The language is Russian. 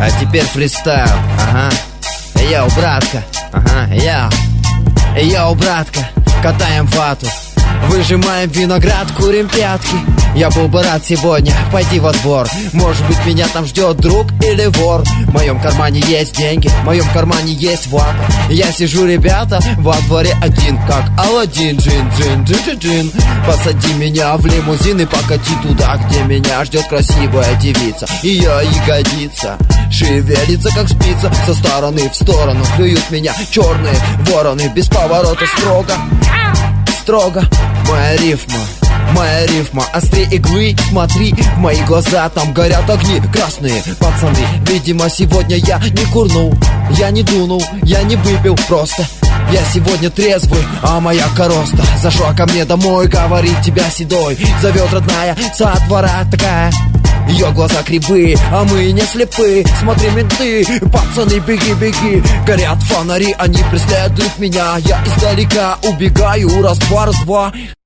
А теперь фристайл, ага. Йоу, братка, ага, йоу, братка. Катаем вату, выжимаем виноград, курим пятки. Я был бы рад сегодня пойти во двор. Может быть, меня там ждет друг или вор. В моем кармане есть деньги, в моем кармане есть вата. Я сижу, ребята, во дворе один, как Аладдин. Джин. Посади меня в лимузин и покати туда, где меня ждет красивая девица. Ее ягодица шевелится, как спица. Со стороны в сторону клюют меня черные вороны. Без поворота строго. Моя рифма острее иглы. Смотри в мои глаза, там горят огни красные, пацаны. Видимо, сегодня я не курнул, я не дунул, я не выпил просто. Я сегодня трезвый, а моя короста зашла ко мне домой, говорит, тебя седой зовет родная со двора такая. Ее глаза кривые, а мы не слепы. Смотри, менты, пацаны, беги. Горят фонари, они преследуют меня. Я издалека убегаю, раз-два.